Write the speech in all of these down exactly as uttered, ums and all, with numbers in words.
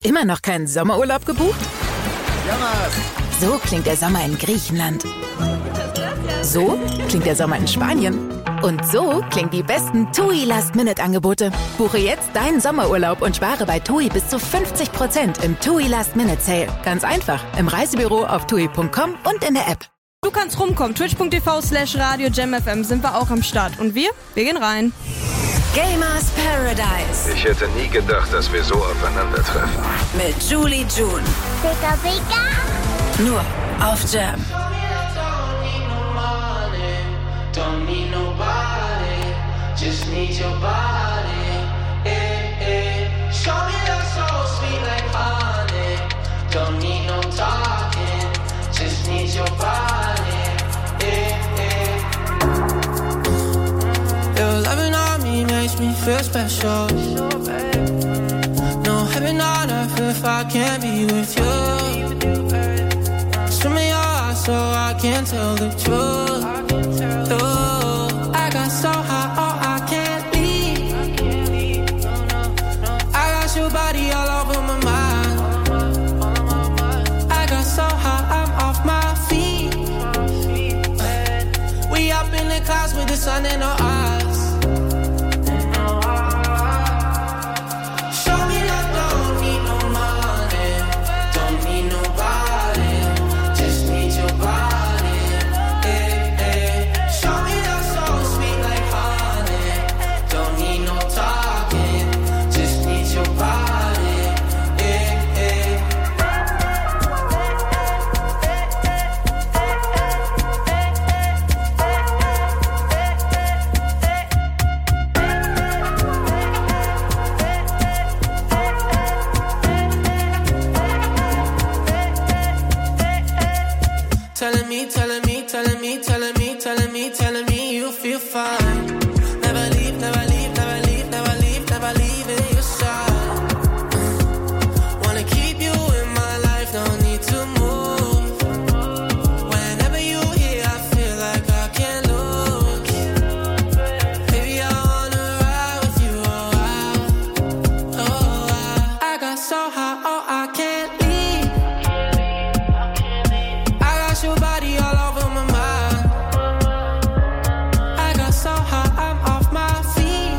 Immer noch keinen Sommerurlaub gebucht? So klingt der Sommer in Griechenland. So klingt der Sommer in Spanien. Und so klingen die besten TUI Last-Minute-Angebote. Buche jetzt deinen Sommerurlaub und spare bei TUI bis zu fünfzig Prozent im TUI Last-Minute-Sale. Ganz einfach, im Reisebüro auf tui punkt com und in der App. Du kannst rumkommen. twitch punkt t v slash radio jam f m sind wir auch am Start. Und wir? Wir gehen rein. Gamers Paradise. Ich hätte nie gedacht, dass wir so aufeinandertreffen. Mit Julie June. Pika Pika. Nur auf Jam. Don't need nobody, just need your body. Eh, eh. Show me that soul sweet like honey. Don't need no talking, just need your body. Eh, eh. Your loving on me makes me feel special. No heaven on earth if I can't be with you. Swim in your eyes so I can tell the truth. Oh, I got so high, oh, I can't leave. I got your body all over my mind. I got so high, I'm off my feet. We up in the clouds with the sun in our eyes. Show me that don't need no money, don't need nobody, just need your body. Telling me, telling me, telling me, telling me, telling me, telling me you feel fine. Never leave, never leave, never leave, never leave, never leave in your side. Wanna keep you in my life, no need to move. Whenever you here, I feel like I can't lose. Baby, I wanna ride with you, oh I, oh I. I got so high, oh I can't leave. Your body all over my mind. I got so high, I'm off my feet.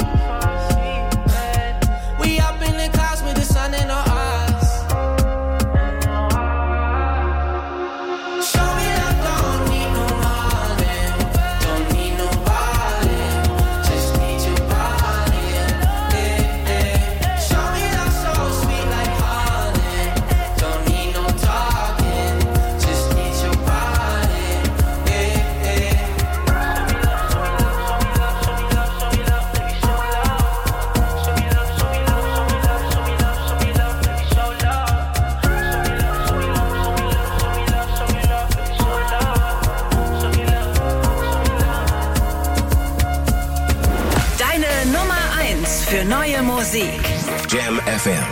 We up in the clouds with the sun in our eyes. Show me that don't need no money, don't need nobody, just need your body. Eh, eh. Show me that soul sweet like honey, don't need no talking, just need your body. Deine Nummer eins für neue Musik. Jam F M.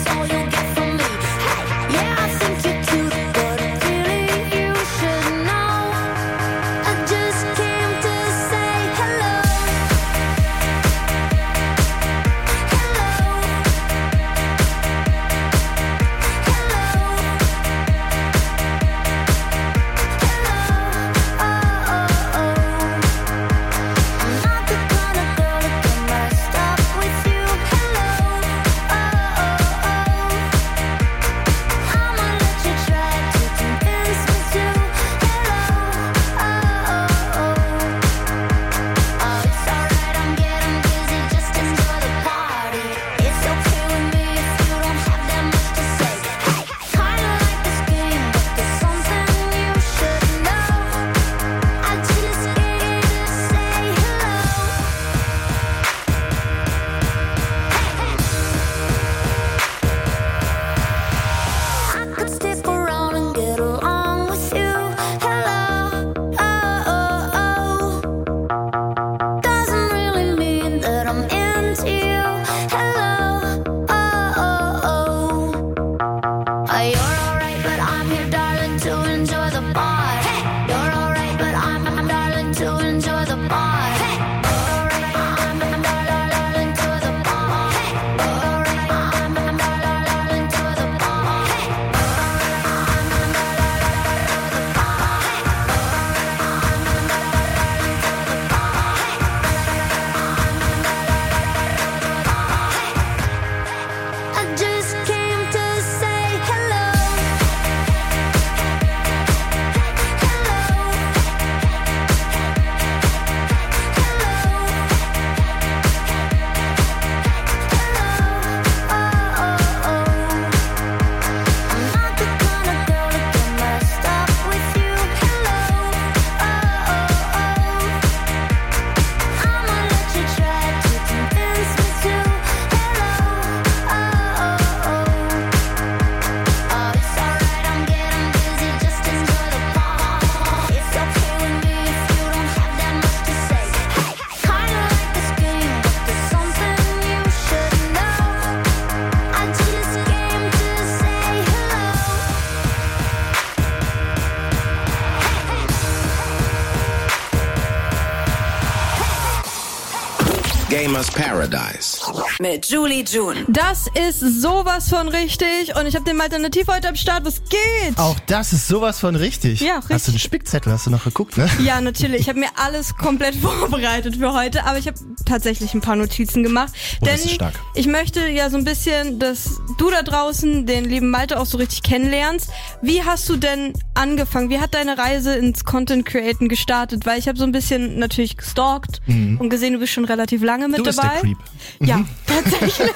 Yeah, I think you're cute, but really you should know. Gamers Paradise. Mit Julie June. Das ist sowas von richtig und ich habe den Alternativ heute am Start. Was geht? Auch das ist sowas von richtig. Ja, richtig. Hast du einen Spickzettel? Hast du noch geguckt, ne? Ja, natürlich. Ich habe mir alles komplett vorbereitet für heute, aber ich habe tatsächlich ein paar Notizen gemacht. Oh, denn das ist stark. Ich möchte ja so ein bisschen, dass du da draußen den lieben Malte auch so richtig kennenlernst. Wie hast du denn angefangen? Wie hat deine Reise ins Content Createn gestartet? Weil ich habe so ein bisschen natürlich gestalkt mhm. und gesehen, du bist schon relativ lange mit du bist dabei. Der Creep. Ja, mhm. tatsächlich.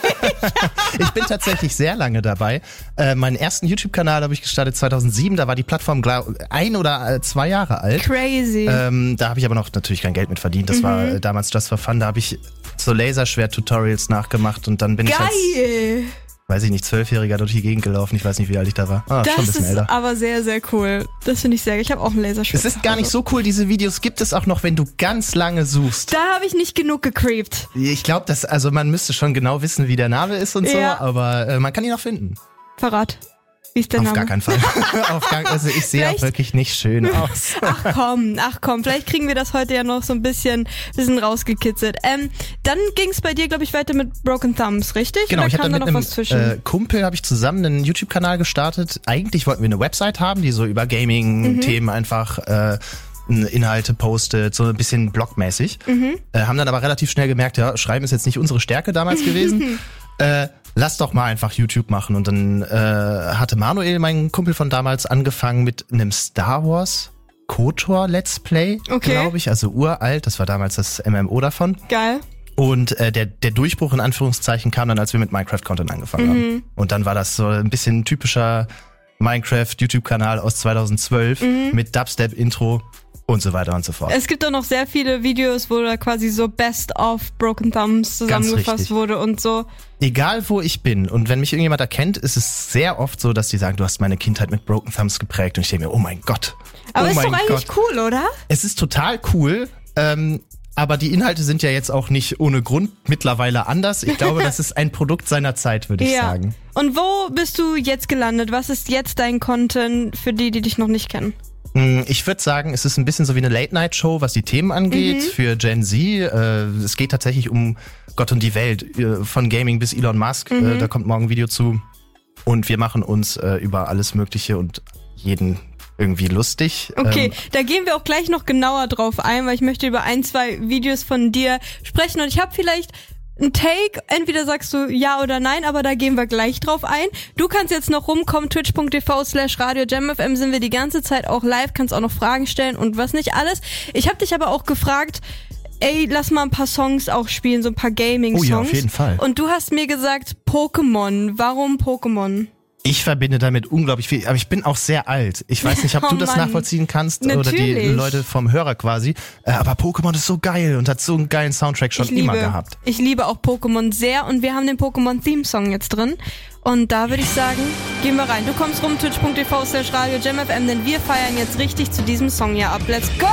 Ich bin tatsächlich sehr lange dabei. Äh, meinen ersten YouTube-Kanal habe ich gestartet zweitausendsieben. Da war die Plattform glaub, ein oder zwei Jahre alt. Crazy. Ähm, da habe ich aber noch natürlich kein Geld mit verdient. Das mhm. war äh, damals Just for Fun. Da habe ich so Laserschwert-Tutorials nachgemacht und dann bin Geil. ich als, weiß ich nicht, Zwölfjähriger durch die Gegend gelaufen. Ich weiß nicht, wie alt ich da war. Ah, das schon ein bisschen ist älter. Aber sehr, sehr cool. Das finde ich sehr geil. Ich habe auch ein Laserschwert. Es ist gar nicht so cool. Diese Videos gibt es auch noch, wenn du ganz lange suchst. Da habe ich nicht genug gecreept. Ich glaube, dass also man müsste schon genau wissen, wie der Name ist und ja. so, aber äh, man kann ihn auch finden. Verrat. Wie ist der Auf Name? gar keinen Fall. Auf gar, also ich sehe auch wirklich nicht schön aus. Ach komm, ach komm, vielleicht kriegen wir das heute ja noch so ein bisschen, bisschen rausgekitzelt. Ähm, dann ging es bei dir, glaube ich, weiter mit Broken Thumbs, richtig? Genau, Oder ich hatte kam mit da noch einem was zwischen? äh, Kumpel, habe ich zusammen einen YouTube-Kanal gestartet. Eigentlich wollten wir eine Website haben, die so über Gaming-Themen mhm. einfach äh, Inhalte postet, so ein bisschen blogmäßig. Mhm. Äh, haben dann aber relativ schnell gemerkt, ja, Schreiben ist jetzt nicht unsere Stärke damals gewesen. äh, Lass doch mal einfach YouTube machen. Und dann äh, hatte Manuel, mein Kumpel von damals, angefangen mit einem Star Wars KOTOR Let's Play, okay. glaube ich. Also uralt, das war damals das M M O davon. Geil. Und äh, der, der Durchbruch in Anführungszeichen kam dann, als wir mit Minecraft-Content angefangen mhm. haben. Und dann war das so ein bisschen typischer Minecraft-YouTube-Kanal aus zweitausendzwölf mhm. mit Dubstep-Intro. Und so weiter und so fort. Es gibt auch noch sehr viele Videos, wo da quasi so Best of Broken Thumbs zusammengefasst wurde und so. Egal wo ich bin und wenn mich irgendjemand erkennt, ist es sehr oft so, dass die sagen, du hast meine Kindheit mit Broken Thumbs geprägt und ich denke mir, oh mein Gott. Aber oh ist mein doch eigentlich Gott. cool, oder? Es ist total cool, ähm, aber die Inhalte sind ja jetzt auch nicht ohne Grund mittlerweile anders. Ich glaube, das ist ein Produkt seiner Zeit, würde ich ja. sagen. Und wo bist du jetzt gelandet? Was ist jetzt dein Content für die, die dich noch nicht kennen? Ich würde sagen, es ist ein bisschen so wie eine Late-Night-Show, was die Themen angeht, mhm. für Gen Z. Äh, es geht tatsächlich um Gott und die Welt, äh, von Gaming bis Elon Musk. Mhm. Äh, da kommt morgen ein Video zu. Und wir machen uns äh, über alles Mögliche und jeden irgendwie lustig. Okay, ähm, da gehen wir auch gleich noch genauer drauf ein, weil ich möchte über ein, zwei Videos von dir sprechen. Und ich habe vielleicht ein Take, entweder sagst du ja oder nein, aber da gehen wir gleich drauf ein. Du kannst jetzt noch rumkommen, twitch.tv slash Radio Jam F M sind wir die ganze Zeit auch live, kannst auch noch Fragen stellen und was nicht alles. Ich habe dich aber auch gefragt, ey, lass mal ein paar Songs auch spielen, so ein paar Gaming-Songs. Oh ja, auf jeden Fall. Und du hast mir gesagt, Pokémon. Warum Pokémon? Ich verbinde damit unglaublich viel, aber ich bin auch sehr alt. Ich weiß nicht, ob oh du das Mann. nachvollziehen kannst Natürlich. oder die Leute vom Hörer quasi. Aber Pokémon ist so geil und hat so einen geilen Soundtrack schon ich liebe, immer gehabt. Ich liebe auch Pokémon sehr und wir haben den Pokémon-Theme-Song jetzt drin. Und da würde ich sagen, gehen wir rein. Du kommst rum, twitch.tv slash Radio Jam F M, denn wir feiern jetzt richtig zu diesem Song hier ab. Let's go!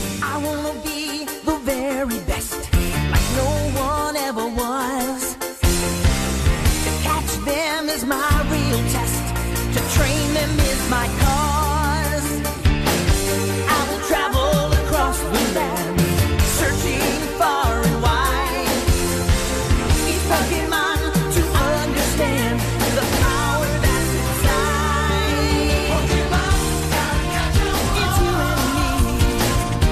I wanna be the very best, like no one ever was. To catch them is my real test, to train them is my cause. I will travel across the land, searching far and wide. Each Pokemon to understand the power that's inside. Pokemon, it's you and me.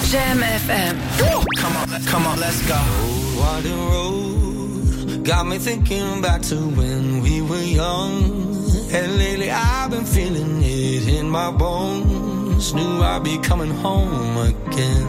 Jam F M. Come on, come on, let's go. Winding road got me thinking back to when we were young. And lately I've been feeling it in my bones. Knew I'd be coming home again.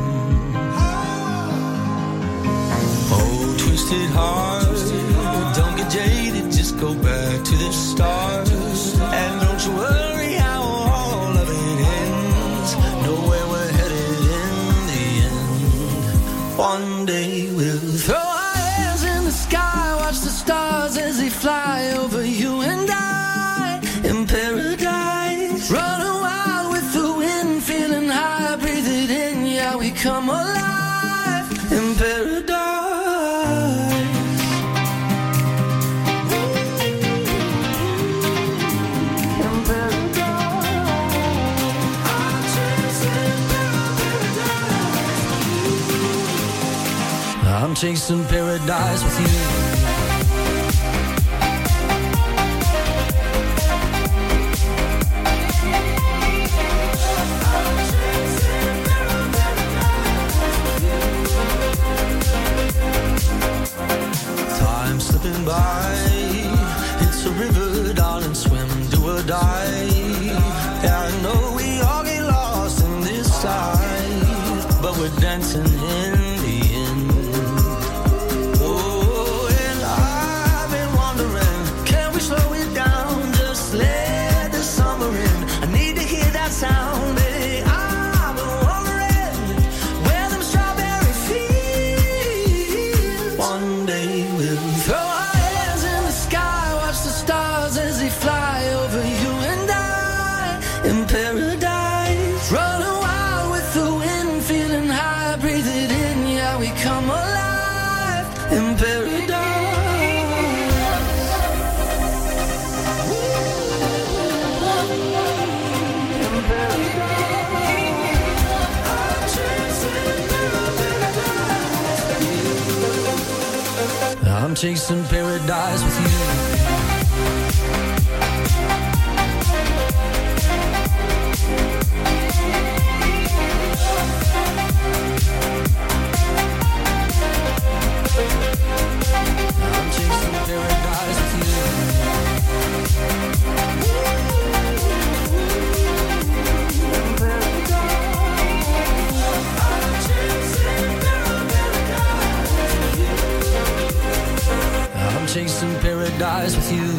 Oh, twisted heart, don't get jaded, just go back to the start. And don't you worry how all of it ends. Know where we're headed in the end. One day we'll throw our hands in the sky, watch the stars as they fly over you and I. In paradise, running wild with the wind, feeling high, breathe it in, yeah, we come alive in paradise. I'm chasing paradise with you. Time slipping by, it's a river, darling, swim, do or die. Yeah, I know we all get lost in this life, but we're dancing in the end. Oh, and I've been wondering, can we slow it down, just let the summer in. I need to hear that sound, baby. I've been wondering where them strawberry fields. One day we'll throw our hands in the sky, watch the stars as they fly over you and I in paradise. Running wild with the wind, feeling high, breathe it in, yeah, we come alive in paradise. I'm chasing paradise with you. I'm chasing paradise with I'm chasing paradise with you.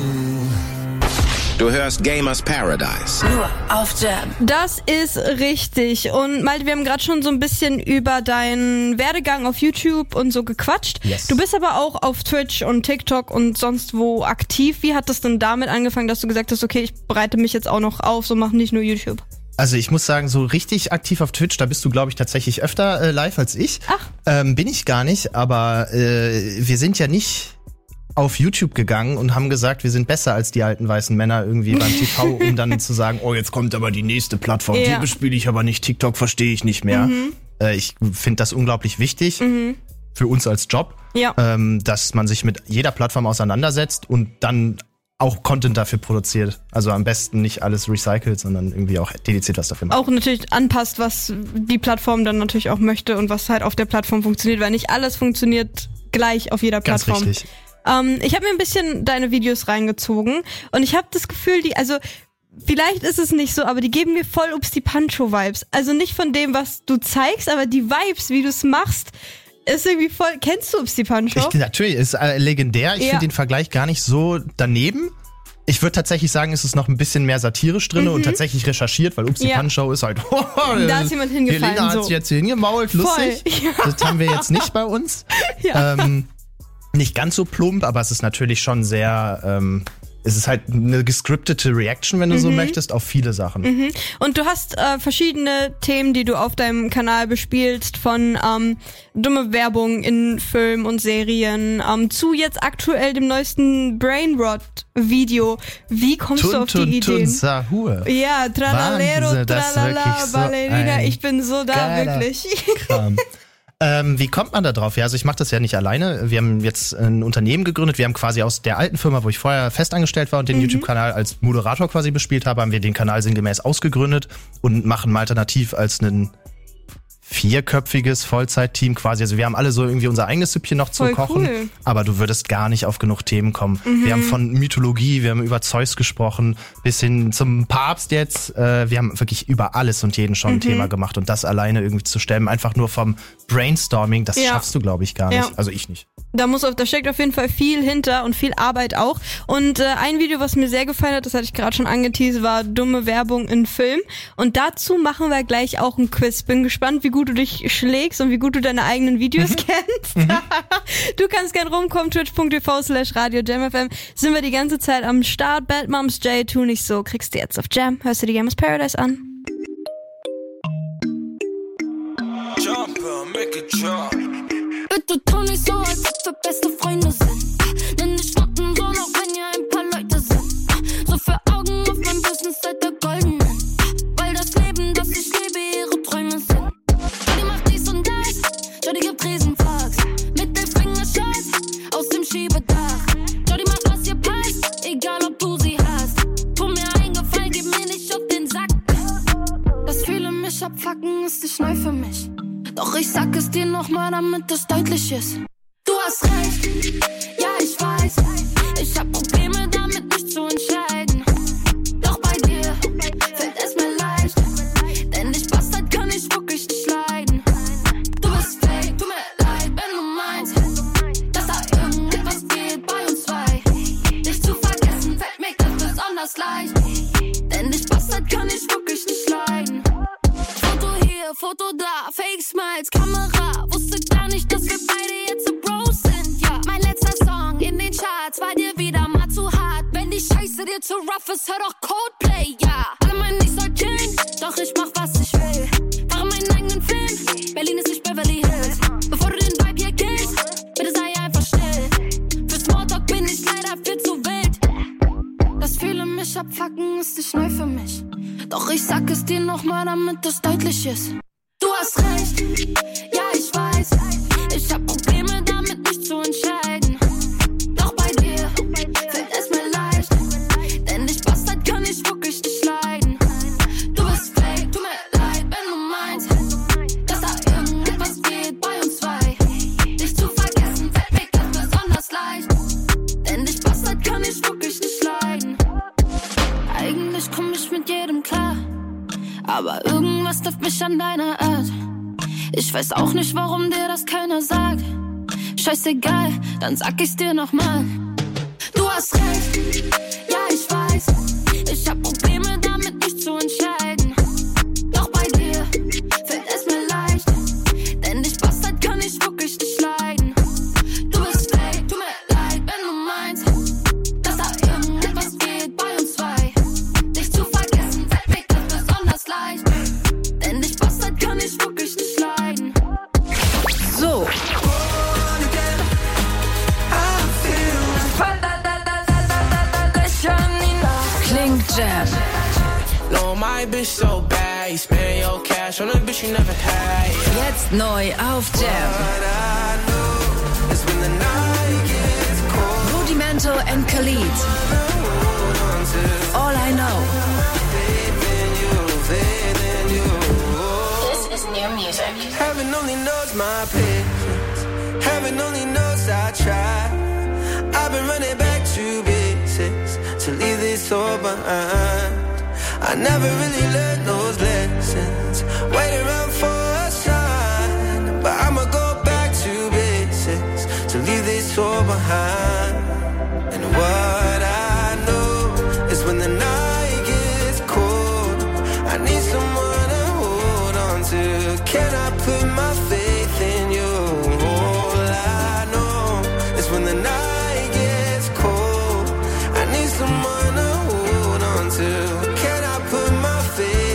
Du hörst Gamers Paradise. Nur auf Jam. Das ist richtig. Und Malte, wir haben gerade schon so ein bisschen über deinen Werdegang auf YouTube und so gequatscht. Yes. Du bist aber auch auf Twitch und TikTok und sonst wo aktiv. Wie hat das denn damit angefangen, dass du gesagt hast, okay, ich bereite mich jetzt auch noch auf, so mach nicht nur YouTube? Also ich muss sagen, so richtig aktiv auf Twitch, da bist du, glaube ich, tatsächlich öfter äh, live als ich. Ach. Ähm, bin ich gar nicht, aber äh, wir sind ja nicht auf YouTube gegangen und haben gesagt, wir sind besser als die alten weißen Männer irgendwie beim T V, um dann zu sagen, oh, jetzt kommt aber die nächste Plattform, Ja. die bespiele ich aber nicht, TikTok verstehe ich nicht mehr. Mhm. Äh, ich finde das unglaublich wichtig Mhm. für uns als Job, Ja. ähm, dass man sich mit jeder Plattform auseinandersetzt und dann auch Content dafür produziert. Also am besten nicht alles recycelt, sondern irgendwie auch dediziert was dafür macht. Auch natürlich anpasst, was die Plattform dann natürlich auch möchte und was halt auf der Plattform funktioniert, weil nicht alles funktioniert gleich auf jeder Ganz Plattform. richtig. Ähm, ich habe mir ein bisschen deine Videos reingezogen und ich habe das Gefühl, die, also vielleicht ist es nicht so, aber die geben mir voll Upsi Pancho-Vibes. Also nicht von dem, was du zeigst, aber die Vibes, wie du es machst, ist irgendwie voll. Kennst du Upsi Pancho? Ich, natürlich, ist äh, legendär. Ich Ja. finde den Vergleich gar nicht so daneben. Ich würde tatsächlich sagen, es ist noch ein bisschen mehr satirisch drin und tatsächlich recherchiert, weil Upsi Ja. Pancho ist halt, Da ist jemand hingefallen, Helena hat so. sich jetzt hier hingemault, lustig. Voll, ja. Das haben wir jetzt nicht bei uns. Ja. Ähm, nicht ganz so plump, aber es ist natürlich schon sehr, ähm, es ist halt eine gescriptete Reaction, wenn du so möchtest, auf viele Sachen. Mhm. Und du hast äh, verschiedene Themen, die du auf deinem Kanal bespielst, von ähm, dumme Werbung in Filmen und Serien ähm, zu jetzt aktuell dem neuesten Brainrot-Video. Wie kommst du Tun, auf die tun, tun, Ideen? Sahur. Ja, Tralalero, Wahnsinn, das ist Tralala, wirklich so Ballerina, ein ich bin so da, geiler wirklich. Kram. Ähm, wie kommt man da drauf? Ja, also ich mache das ja nicht alleine. Wir haben jetzt ein Unternehmen gegründet. Wir haben quasi aus der alten Firma, wo ich vorher festangestellt war und den Mhm. YouTube-Kanal als Moderator quasi bespielt habe, haben wir den Kanal sinngemäß ausgegründet und machen mal alternativ als einen vierköpfiges Vollzeitteam quasi. Also wir haben alle so irgendwie unser eigenes Süppchen noch zu Voll kochen, cool. aber du würdest gar nicht auf genug Themen kommen. Mhm. Wir haben von Mythologie, wir haben über Zeus gesprochen, bis hin zum Papst jetzt. Äh, wir haben wirklich über alles und jeden schon mhm. ein Thema gemacht und das alleine irgendwie zu stemmen, einfach nur vom Brainstorming, das ja. schaffst du, glaube ich, gar nicht. Ja. Also ich nicht. Da muss auf, da steckt auf jeden Fall viel hinter und viel Arbeit auch. Und äh, ein Video, was mir sehr gefallen hat, das hatte ich gerade schon angeteased, war dumme Werbung in Film. Und dazu machen wir gleich auch ein Quiz. Bin gespannt, wie gut du dich schlägst und wie gut du deine eigenen Videos mhm. kennst. Mhm. Du kannst gern rumkommen, twitch.tv slash Radio Jam F M. Sind wir die ganze Zeit am Start. Bad Moms J, tu nicht so, kriegst du jetzt auf Jam. Hörst du die Gamers Paradise an? Jumper, make it jump. Bitte tu nicht so, als ob wir beste Freunde sind. Nenn dich Schnappen, so noch wenn ihr ein paar Leute sind. So für Augen auf mein Business seid ihr golden. Weil das Leben, das ich lebe, ihre Träume sind. Die macht dies und das, schau, die gibt Riesenfax. Mit der Fingerscheiß aus dem Schiebedach. Schau, die macht, was ihr passt, egal ob du sie hast. Tu mir einen Gefallen, gib mir nicht auf den Sack. Das viele mich abfucken, ist nicht neu für mich. Doch ich sag es dir nochmal, damit es deutlich ist. Du hast recht, ja ich weiß. Ich hab Probleme damit, mich zu entscheiden. Doch bei dir fällt es mir leicht. Denn dich Bastard kann ich wirklich nicht leiden. Du bist fake, tut mir leid, wenn du meinst, dass da irgendetwas geht bei uns zwei. Dich zu vergessen fällt mir ganz besonders leicht. Denn dich Bastard kann ich wirklich nicht leiden. Foto da, Fake Smiles, Kamera. Wusste gar nicht, dass wir beide jetzt so Bros sind, ja. Mein letzter Song in den Charts war dir wieder mal zu hart. Wenn die Scheiße dir zu rough ist, hör doch Coldplay, ja. Alle meinen, ich soll chillen, doch ich mach, was ich will. Fahre meinen eigenen Film, Berlin ist nicht Beverly Hills. Bevor du den Vibe hier killst, bitte sei einfach still. Für Smalltalk bin ich leider viel zu wild. Dass viele mich abfucken, ist nicht neu für mich. Doch ich sag es dir nochmal, damit es deutlich ist. Du hast recht, ja ich weiß. Ich hab Probleme damit, mich zu entscheiden. Doch bei dir fällt es mir leicht. Denn dich Bastard kann ich wirklich nicht leiden. Du bist fake, tut mir leid, wenn du meinst, dass da irgendetwas geht bei uns zwei. Dich zu vergessen fällt mir ganz besonders leicht. Denn dich Bastard kann ich wirklich nicht leiden. Eigentlich komm ich mit jedem klar, aber irgendwas trifft mich an deiner Art. Ich weiß auch nicht, warum dir das keiner sagt. Scheißegal, dann sag ich's dir nochmal. Du hast recht, ja ich weiß. Ich hab Probleme damit, mich zu entscheiden. Doch bei dir fällt es mir leicht. Denn dich Bastard kann ich wirklich nicht leiden. Du bist fake, tut mir leid, wenn du meinst, dass da irgendetwas geht bei uns zwei. Dich zu vergessen fällt mir ganz besonders leicht. Denn dich Bastard kann ich wirklich nicht leiden. So. Klingt Jam. No, my bitch so bad. You spend your cash on a bitch you never had. Jetzt neu auf Jam. Rudimento and Khalid. All I Know. This is new music. Heaven only knows my patience. Heaven only knows I try. I've been running back to basics to leave this all behind. I never really learned those lessons. Wait around for a sign, but I'ma go back to basics to leave this all behind. And what I know is when the night gets cold, I need someone to hold on to. Can I put my faith in you? All I know is when the night gets cold, I need someone to hold on to. Can I put my faith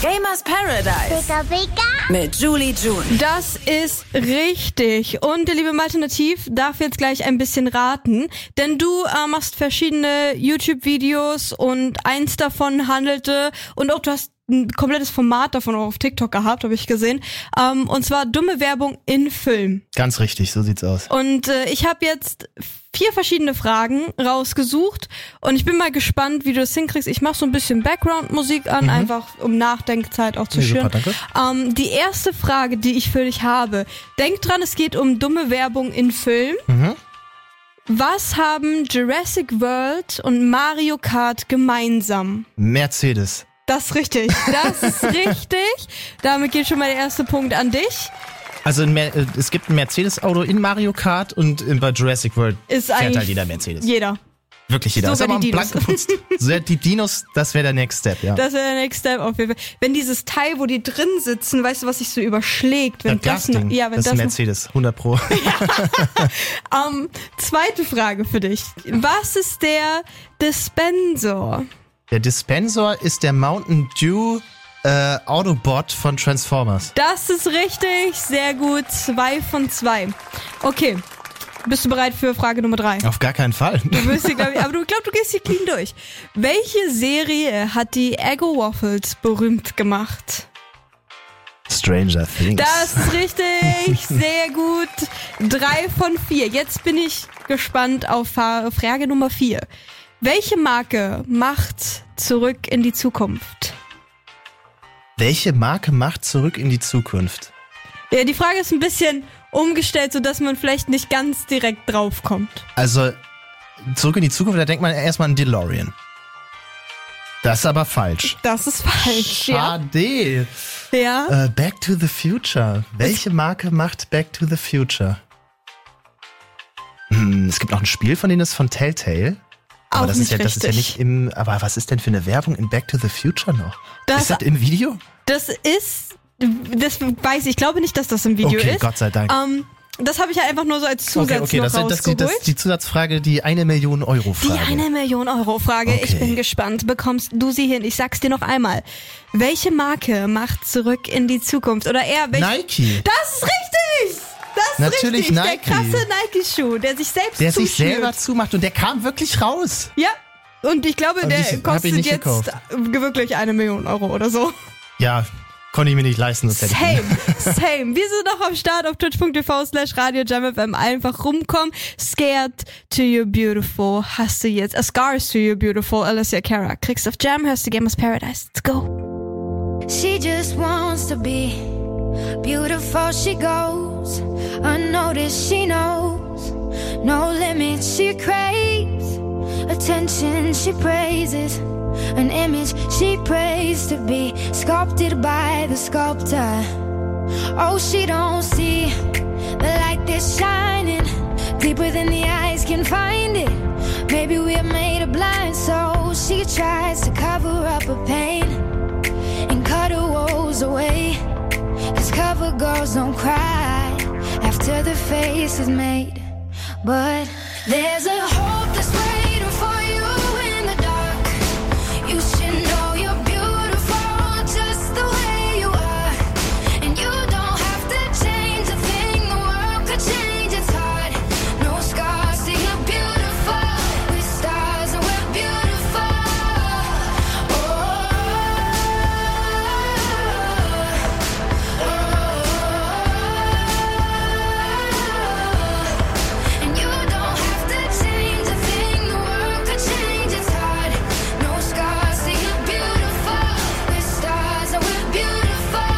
Gamers Paradise. Pika, pika. Mit Julie June. Das ist richtig. Und der liebe Malte Nativ darf jetzt gleich ein bisschen raten, denn du äh, machst verschiedene YouTube-Videos und eins davon handelte, und auch du hast ein komplettes Format davon auch auf TikTok gehabt, habe ich gesehen, ähm, und zwar dumme Werbung in Film. Ganz richtig, so sieht's aus. Und äh, ich habe jetzt vier verschiedene Fragen rausgesucht und ich bin mal gespannt, wie du das hinkriegst. Ich mache so ein bisschen Background-Musik an, mhm. einfach um Nachdenkzeit auch zu nee, schüren. Super, danke. Ähm, die erste Frage, die ich für dich habe, denk dran, es geht um dumme Werbung in Film. Mhm. Was haben Jurassic World und Mario Kart gemeinsam? Mercedes. Das ist richtig. Das ist richtig. Damit geht schon mal der erste Punkt an dich. Also ein Mer- es gibt ein Mercedes-Auto in Mario Kart und bei Jurassic World ist fährt halt jeder Mercedes. Jeder. Wirklich jeder. Sogar das ist die aber blank geputzt. So, die Dinos, das wäre der Next Step, ja. Das wäre der Next Step auf jeden Fall. Wenn dieses Teil, wo die drin sitzen, weißt du, was sich so überschlägt? Wenn das das, Gasding, ja, wenn das ist das ein Mercedes, hundert Pro. Ja. um, zweite Frage für dich. Was ist der Dispensor? Der Dispensor ist der Mountain Dew äh, Autobot von Transformers. Das ist richtig, sehr gut. Zwei von zwei. Okay, bist du bereit für Frage Nummer drei? Auf gar keinen Fall. Du wirst hier, glaub ich, aber du glaubst, du gehst hier clean durch. Welche Serie hat die Eggo Waffles berühmt gemacht? Stranger Things. Das ist richtig, sehr gut. Drei von vier. Jetzt bin ich gespannt auf Frage Nummer vier. Welche Marke macht Zurück in die Zukunft? Welche Marke macht Zurück in die Zukunft? Ja, die Frage ist ein bisschen umgestellt, sodass man vielleicht nicht ganz direkt draufkommt. Also, Zurück in die Zukunft, da denkt man erstmal an DeLorean. Das ist aber falsch. Das ist falsch, Schade. ja. Ja. Uh, Back to the Future. Welche Marke macht Back to the Future? Hm, es gibt noch ein Spiel von denen, das ist von Telltale. Aber Auch das nicht ist ja, das ist ja richtig. nicht im, aber was ist denn für eine Werbung in Back to the Future noch? Das- ist das im Video? Das ist, das weiß ich, ich glaube nicht, dass das im Video Okay, ist. Gott sei Dank. Ähm, das habe ich ja einfach nur so als Zusatz Okay, okay, noch das, das, das, rausgeholt. das ist die Zusatzfrage, die eine Million Euro Die Frage. eine Million Euro Frage. Okay. Ich bin gespannt. Bekommst du sie hin? Ich sag's dir noch einmal. Welche Marke macht Zurück in die Zukunft? Oder eher welche? Nike. Das ist richtig! Das ist Natürlich richtig. Nike. Der krasse Nike-Schuh, der sich selbst Der sich zuschnürt. selber zumacht und der kam wirklich raus. Ja. Und ich glaube, Und der ich- hab ich kostet nicht jetzt gekauft. wirklich eine Million Euro oder so. Ja, konnte ich mir nicht leisten. Das hätte Same, ich same. Wir sind noch am Start auf twitch.tv slash Radio Jam F M. Einfach rumkommen. Scared to you beautiful. Hast du jetzt. A Scars to you beautiful. Alessia Cara. Kriegst auf Jam, hörst du Gamers Paradise. Let's go. She just wants to be beautiful. She goes unnoticed. She knows no limits. She craves attention. She praises an image she prays to be sculpted by the sculptor. Oh, she don't see the light that's shining deeper than the eyes can find it. Maybe we're made of blind, so she tries to cover up her pain and cut her woes away. Cause cover girls don't cry after the face is made. But there's a hope that's waiting for you in the dark. You should know you're beautiful just the way you are. And you don't have to change a thing, the world could change its heart. No scars, see you're beautiful. We're stars and we're beautiful. Oh, and you don't have to change a thing, the world could change its heart. No scars, see you're beautiful. We're stars and we're beautiful.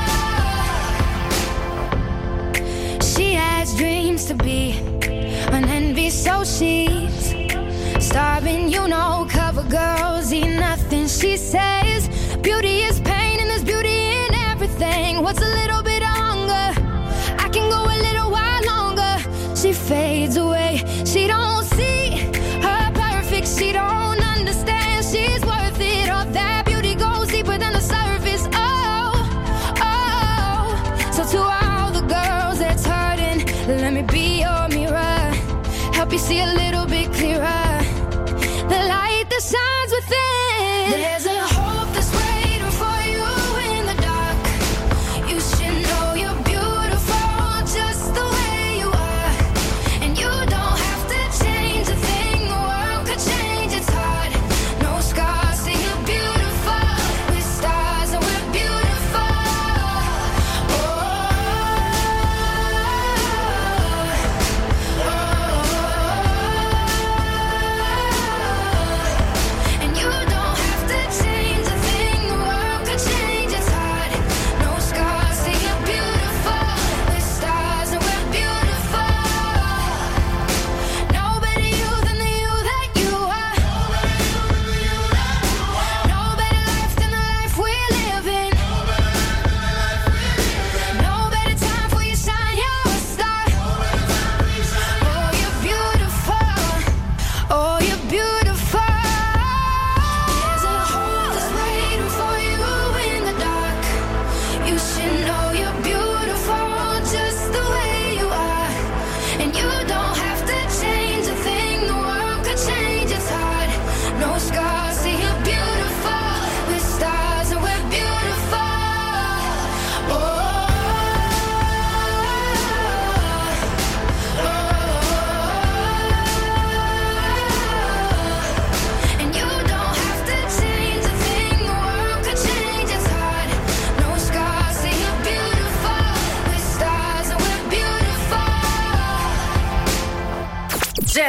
She has dreams to be an envy, so she's starving. You know, cover girls eat nothing. She says beauty is pain and there's beauty in everything. What's a little bit of hunger? I can go a little while longer. She fades away. She don't see her perfect. She don't understand she's worth it. All that beauty goes deeper than the surface. Oh, oh. So to all the girls that's hurting, let me be your mirror. Help you see a little bit clearer. The light that shines within. There's a hope that's waiting for you in the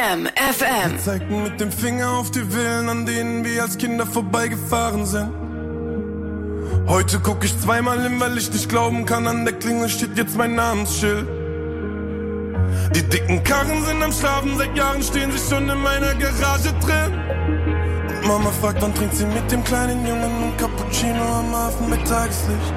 Jam F M. Wir zeigten mit dem Finger auf die Villen, an denen wir als Kinder vorbeigefahren sind. Heute guck ich zweimal hin, weil ich nicht glauben kann, an der Klingel steht jetzt mein Namensschild. Die dicken Karren sind am Schlafen, seit Jahren stehen sie schon in meiner Garage drin. Und Mama fragt, wann trinkt sie mit dem kleinen Jungen ein Cappuccino am Hafen mit Tageslicht.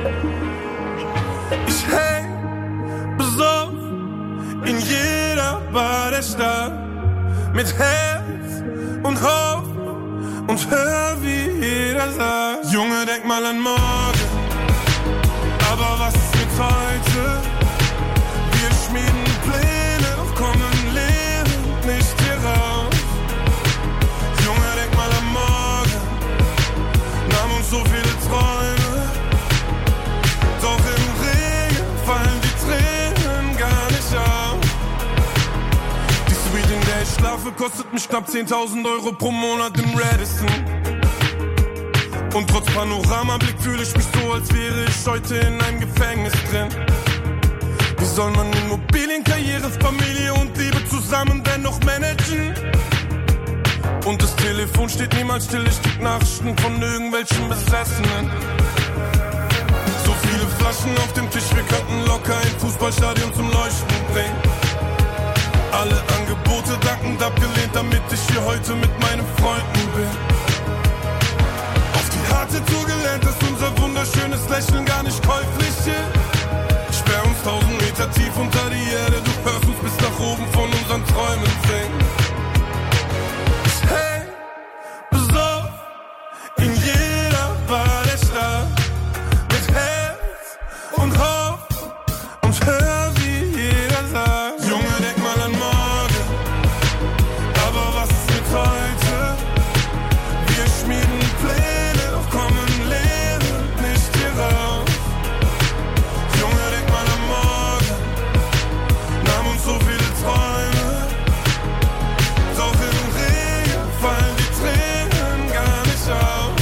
Ich häng besoffen in jeder Bar der Stadt, mit Herz und Hoffnung und hör, wie jeder sagt: Junge, denk mal an morgen, aber was ist mit heute? Wir schmieden Pläne, doch kommen lebend nicht hier raus. Junge, denk mal an morgen, nahm uns so viele Träume, doch im Regen fallen die Tränen gar nicht auf. Die Suite, in der ich schlafe, kostet mich knapp zehntausend Euro pro Monat im Radisson. Und trotz Panoramablick fühle ich mich so, als wäre ich heute in einem Gefängnis drin. Wie soll man Immobilien, Karriere, Familie und Liebe zusammen dennoch managen? Und das Telefon steht niemals still, ich krieg Nachrichten von irgendwelchen Besessenen. So viele Flaschen auf dem Tisch, wir könnten locker ein Fußballstadion zum Leuchten bringen. Alle Angebote dankend abgelehnt, damit ich hier heute mit meinen Freunden bin. Auf die harte Tour gelernt, dass unser wunderschönes Lächeln gar nicht käuflich ist. Sperr uns tausend Meter tief unter die Erde, du hörst uns bis nach oben von unseren Träumen singen. Ich häng besoffen in jeder Bar der Stadt, mit Herz und Hoffnung und hör, wie jeder sagt: Junge, denk mal an morgen, aber was ist mit heute? Wir schmieden Pläne, doch kommen lebend nicht hier raus. Junge, denk mal an morgen, nahm uns so viele Träume, doch im Regen fallen die Tränen gar nicht auf.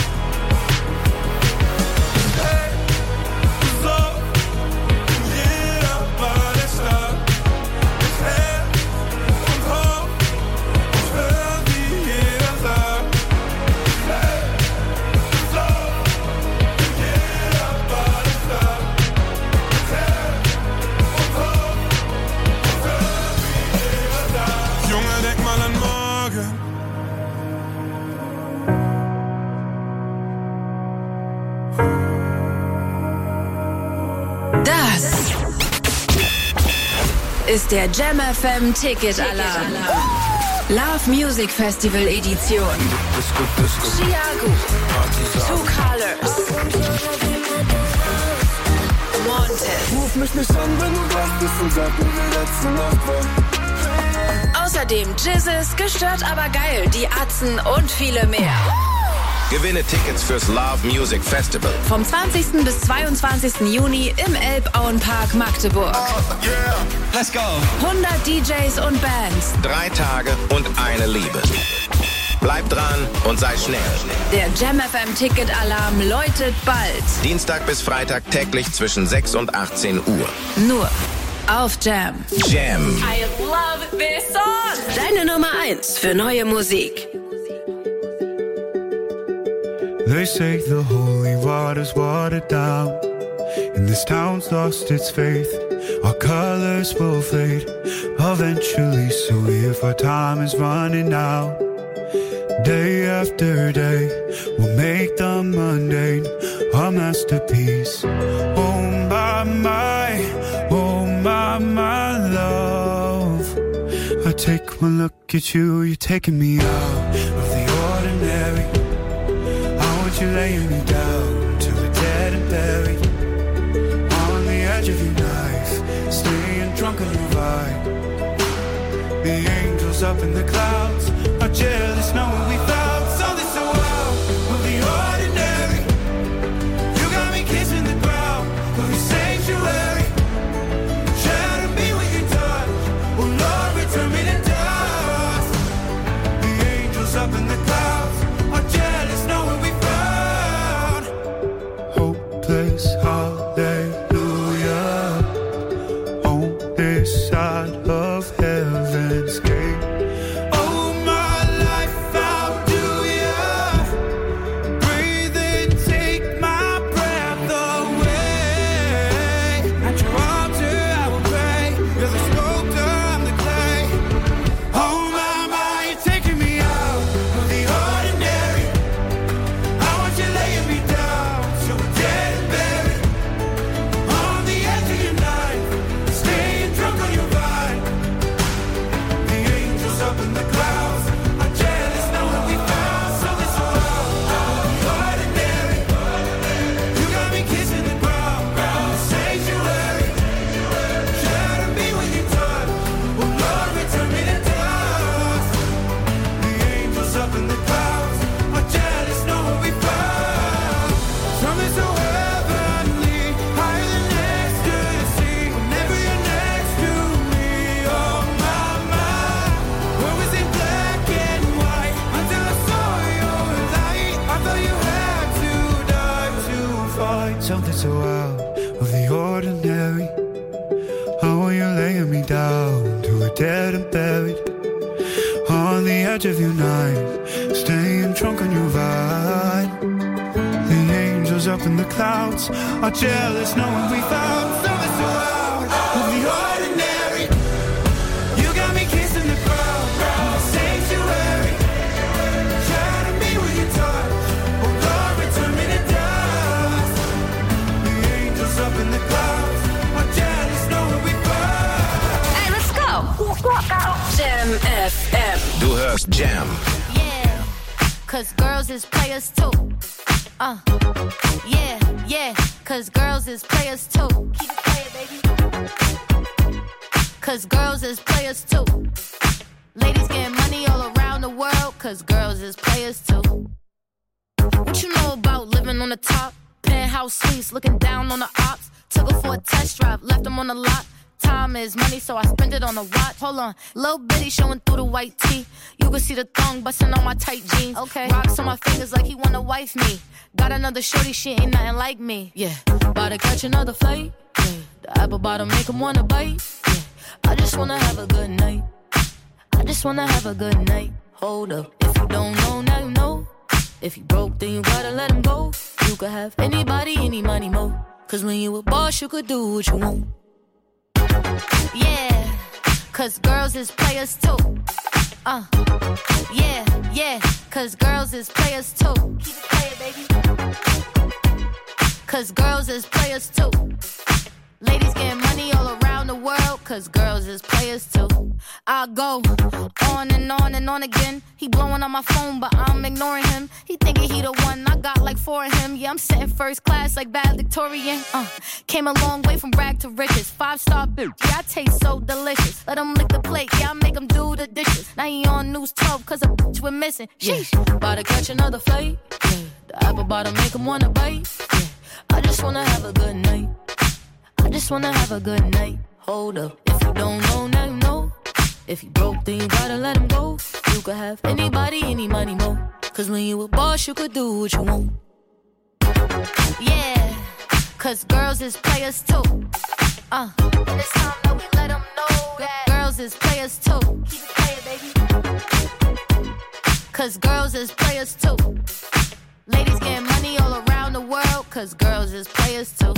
Hey, so in jeder Bar der Stadt, mit Herz und Hoffnung und hör, wie jeder sagt. Hey, so in jeder Bar der Stadt, mit Herz und Hoffnung und hör, wie jeder sagt. Junge, denk mal an morgen. Das ist der Jam F M Ticket Alarm. Love Music Festival Edition. Chiago, Two Colors, Montez. Ruf mich nicht an, wenn du wach bist und sag mir, wie letzte Nacht war. Außerdem Jizzes, Gestört aber geil, die Atzen und viele mehr. Gewinne Tickets fürs Love Music Festival. Vom zwanzigsten bis zweiundzwanzigsten Juni im Elbauenpark Magdeburg. Oh, yeah. Let's go. hundert D Js und Bands. Drei Tage und eine Liebe. Bleib dran und sei schnell. Der Jam F M Ticket Alarm läutet bald. Dienstag bis Freitag täglich zwischen sechs und achtzehn Uhr. Nur auf Jam. Jam. I love this song. Deine Nummer eins für neue Musik. They say the holy water's watered down, and this town's lost its faith. Our colors will fade eventually, so if our time is running out, day after day, we'll make the mundane our masterpiece. Oh my, my, oh my, my love. I take one look at you, you're taking me out of the ordinary. You laying me down till we're dead and buried on the edge of your knife, staying drunk on your vibe. The angels up in the clouds are jealous knowing we found something so wild of the ordinary. You got me kissing the ground of your sanctuary. Shadow me with your touch, oh Lord, return me to dust. The angels up in the clouds are jealous knowing we hallelujah on this side of heaven's gate. Something so heavenly, higher than ecstasy. Whenever you're next to me, oh my, my. World was in black and white until I saw your light. I thought you had to die to fight. Something so out of the ordinary. How are you laying me down to a dead and buried? On the edge of your night, staying drunk on your vine. The angels up in the clouds are jealous knowing we found something so out of the ordinary. You got me kissing the crowd, the sanctuary. Shatter me with your touch, oh Lord, return me to dust. The angels up in the clouds are jealous knowing we found. Hey, let's go. Jam F M. Du hörst Jam. Yeah, cause girls is players too. Uh, yeah, yeah, cause girls is players too. Keep it playing, baby. Cause girls is players too. Ladies getting money all around the world, cause girls is players too. What you know about living on the top? Penthouse suites, looking down on the ops. Took her for a test drive, left them on the lot. Time is money, so I spend it on a watch. Hold on, little bitty showing through the white tee. You can see the thong busting on my tight jeans. Okay, rocks on my fingers like he wanna wife me. Got another shorty, she ain't nothing like me. Yeah, about to catch another flight. Yeah, the apple bottom make him wanna bite. Yeah, I just wanna have a good night. I just wanna have a good night. Hold up, if you don't know, now you know. If you broke, then you gotta let him go. You could have anybody, any money, mo. Cause when you a boss, you could do what you want. Yeah, cause girls is players too. Uh, yeah, yeah, cause girls is players too. Keep it playing, baby. Cause girls is players too. Ladies getting money all around the world, cause girls is players too. I go on and on and on again. He blowing on my phone, but I'm ignoring him. He thinking he the one, I got like four of him. Yeah, I'm sitting first class like bad Victorian. Uh, came a long way from rag to riches. Five star bitch, yeah, I taste so delicious. Let him lick the plate, yeah, I make him do the dishes. Now he on news twelve, cause a bitch we're missing. Sheesh, yeah. About to catch another flight. Yeah, the apple bottom make him wanna bite. Yeah, I just wanna have a good night. I just wanna have a good night. Hold up, if you don't know, now you know. If you broke, then you gotta let him go. You could have anybody, any money, mo. Cause when you a boss, you could do what you want. Yeah, cause girls is players too. Uh, and it's time that we let them know that girls is players too. Keep it playing, baby. Cause girls is players too. Ladies getting money all around the world, cause girls is players too.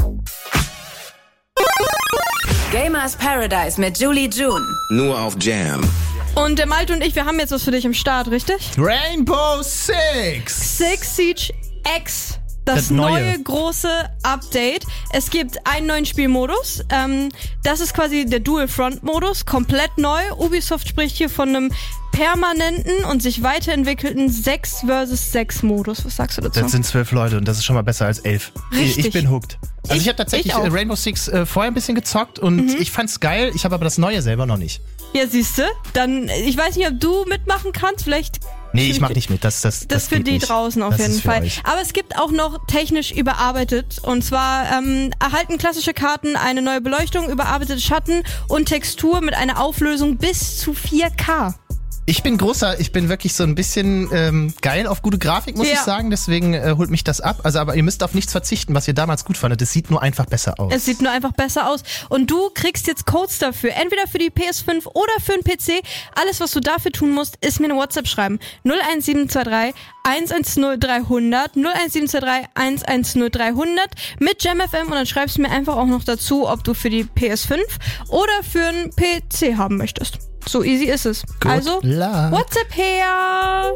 Gamers Paradise mit Julie June. Nur auf Jam. Und der Malte und ich, wir haben jetzt was für dich im Start, richtig? Rainbow Six! Six Siege X. Das, das neue. neue große Update. Es gibt einen neuen Spielmodus. Ähm, das ist quasi der Dual-Front-Modus, komplett neu. Ubisoft spricht hier von einem permanenten und sich weiterentwickelten sechs versus sechs Modus. Was sagst du dazu? Das sind zwölf Leute und das ist schon mal besser als elf. Richtig. Ich bin hooked. Also ich, ich habe tatsächlich ich Rainbow Six äh, vorher ein bisschen gezockt und mhm. ich fand's geil. Ich habe aber das Neue selber noch nicht. Ja, siehste. Dann, ich weiß nicht, ob du mitmachen kannst. Vielleicht... Nee, ich mach nicht mit. Das, das, das, das für die nicht. draußen auf das jeden Fall. Euch. Aber es gibt auch noch technisch überarbeitet. Und zwar ähm, erhalten klassische Karten eine neue Beleuchtung, überarbeitete Schatten und Textur mit einer Auflösung bis zu vier K. Ich bin großer, ich bin wirklich so ein bisschen ähm, geil auf gute Grafik, muss ja. ich sagen. Deswegen äh, holt mich das ab. Also, aber ihr müsst auf nichts verzichten, was ihr damals gut fandet. Es sieht nur einfach besser aus. Es sieht nur einfach besser aus. Und du kriegst jetzt Codes dafür. Entweder für die P S fünf oder für den P C. Alles, was du dafür tun musst, ist mir eine WhatsApp schreiben. null eins sieben zwei drei eins eins null drei hundert null eins sieben zwei drei eins eins null drei hundert mit Jam F M und dann schreibst du mir einfach auch noch dazu, ob du für die P S fünf oder für einen P C haben möchtest. So easy ist es. Good also, luck. WhatsApp her!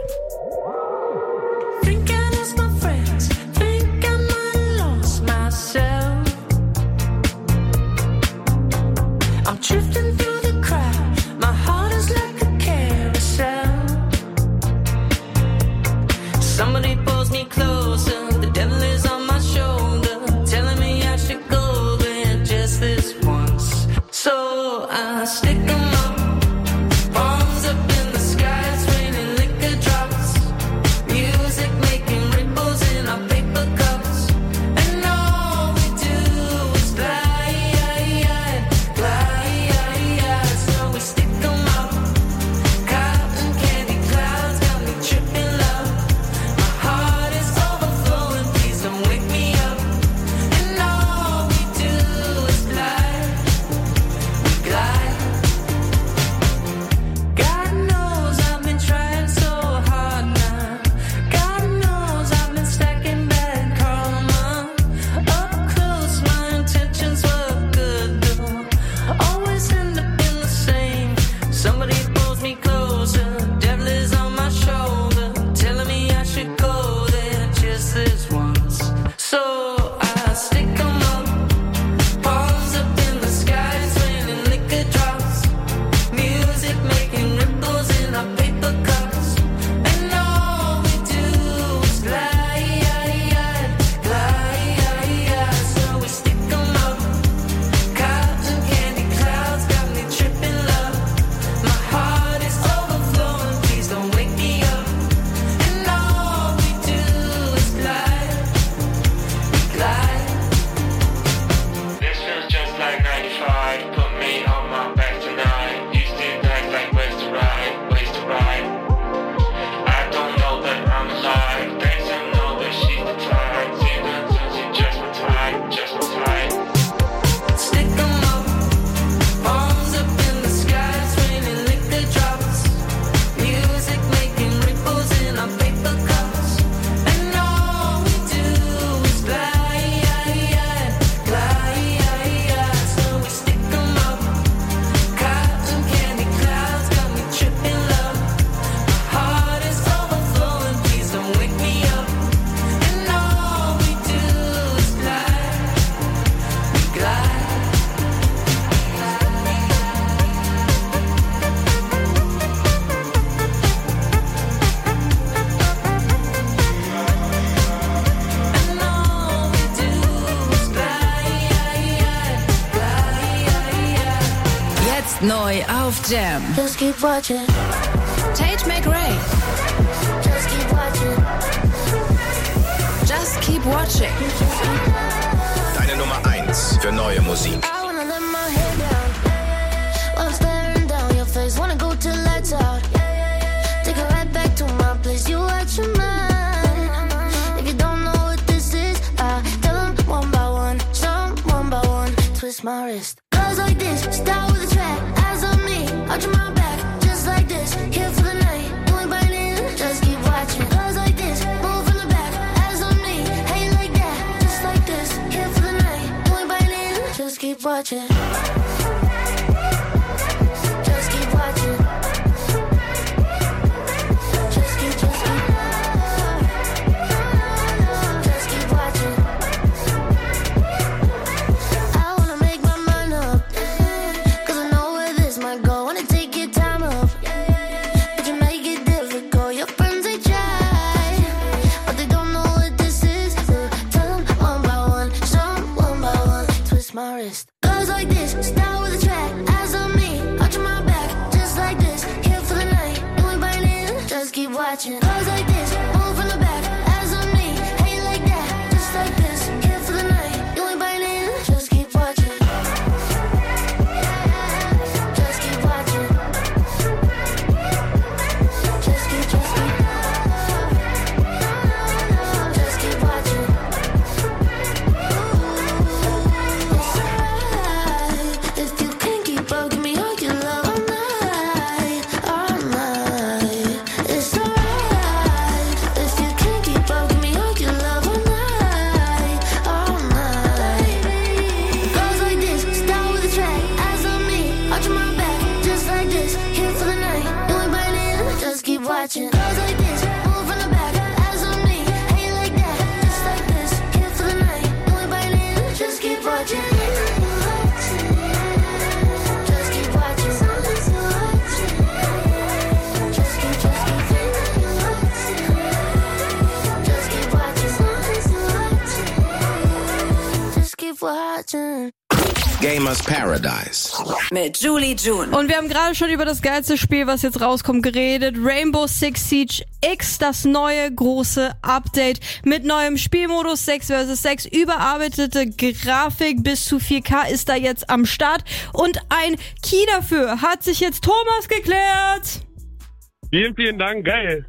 Drifting through the crowd, my heart is like a carousel. Somebody pulls me closer, the devil is on my shoulder, telling me I should go there just this once. So I stick 'em up, palms up in the sky, it's raining liquor drops, music making ripples in our paper cups, and Neu auf Jam. Just keep watching. Tate McRae. Just keep watching. Just keep watching. Deine Nummer eins für neue Musik. I wanna let my head down while I'm staring down your face. Wanna go till lights out. Take it right back to my place. You watch your mind. If you don't know what this is, I tell them one by one, some one by one. Twist my wrist. Cause like this, start with a track. Eyes on me, arch my back. Just like this, here for the night. You ain't biting, just keep watching. Cause like this, move from the back. Eyes on me, hey like that. Just like this, here for the night. You ain't biting, just keep watching. Just keep watching. Just keep, just keep. Just keep watching. I wanna make my mind up, cause I know where this might go. Wanna take your time up, but you make it difficult. Your friends they try, but they don't know what this is. So tell them one by one, some one by one. Twist my wrist. Goes like this, start with a track. Eyes on me, arch my back. Just like this, here for the night. You ain't biting, just keep watching. Goes like this, move from the back. Eyes on me, hey like that. Just like this, here for the night. You ain't biting, just keep watching. Just keep watching. Just keep, just keep. Just keep watching. It's alright if you can't keep up. Give me all your love all night, all night. It's alright if you can't keep up. Give me all your love all night, all night. Goes like this, start with a track. Eyes on me, arch my back. Just like this, here for the night. You ain't biting, just keep watching. Goes like this, move from the back. Eyes on me, hey like that. Just like this, here for the night. You ain't biting, just keep watching. Just keep watching. Just keep, just keep. Just keep watching. Just keep watching. Gamers Paradise. Mit Julie June. Und wir haben gerade schon über das geilste Spiel, was jetzt rauskommt, geredet. Rainbow Six Siege X, das neue große Update mit neuem Spielmodus sechs versus sechs. Überarbeitete Grafik bis zu vier K ist da jetzt am Start. Und ein Key dafür hat sich jetzt Thomas geklärt. Vielen, vielen Dank, geil.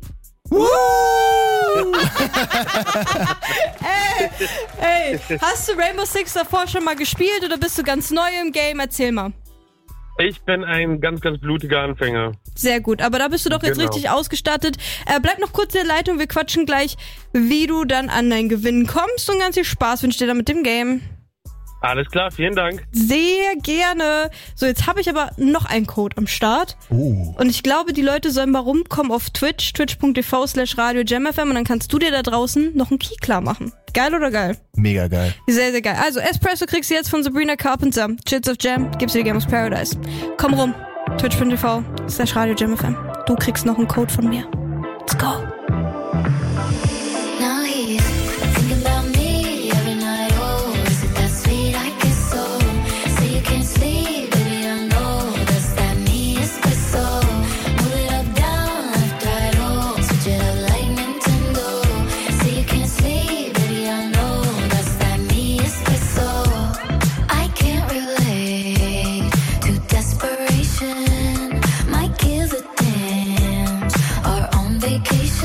ey, ey, hast du Rainbow Six davor schon mal gespielt oder bist du ganz neu im Game? Erzähl mal. Ich bin ein ganz, ganz blutiger Anfänger. Sehr gut, aber da bist du doch jetzt Genau. richtig ausgestattet. Äh, bleib noch kurz in der Leitung, wir quatschen gleich, wie du dann an dein Gewinn kommst und ganz viel Spaß wünsche dir dann mit dem Game. Alles klar, vielen Dank. Sehr gerne. So, jetzt habe ich aber noch einen Code am Start. Uh. Und ich glaube, die Leute sollen mal rumkommen auf Twitch, twitch.tv slash Radio Jam F M und dann kannst du dir da draußen noch einen Key klar machen. Geil oder geil? Mega geil. Sehr, sehr geil. Also, Espresso kriegst du jetzt von Sabrina Carpenter. Chits of Jam, gibst dir Game of Paradise. Komm rum. Twitch.tv slash Radio Jam F M. Du kriegst noch einen Code von mir. Let's go. Now he's thinking about me every night. Oh, is it that sweet? I guess so. Say you can't sleep, baby, I know that's that me espresso. Move it up, down, left, right, oh, switch it up like Nintendo. Say you can't sleep, baby, I know that's that me espresso. I can't relate to desperation. Might give a damn. Or on vacation.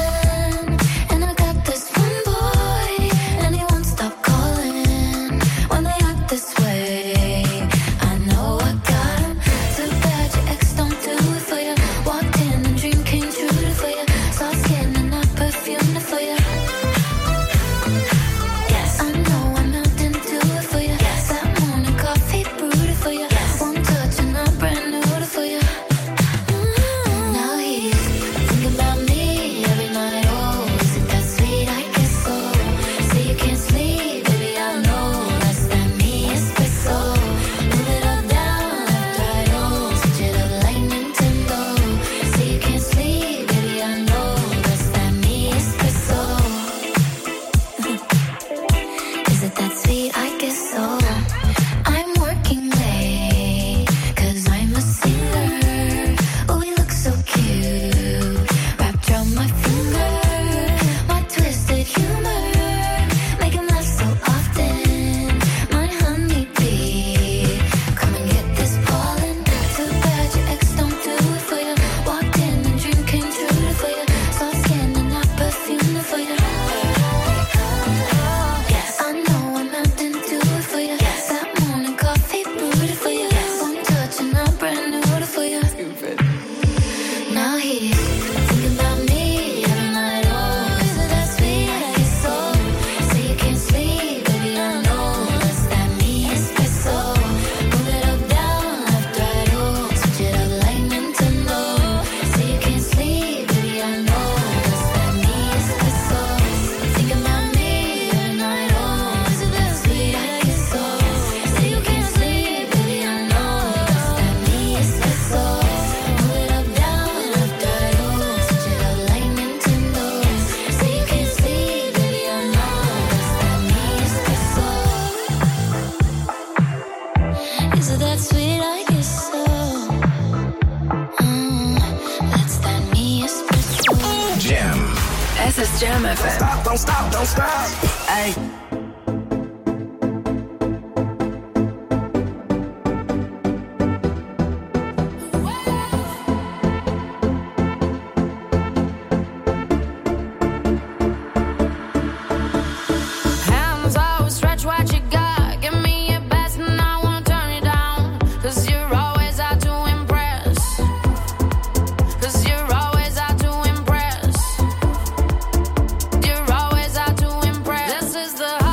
Es ist Jam F M. Don't stop, don't stop. Ey. This is the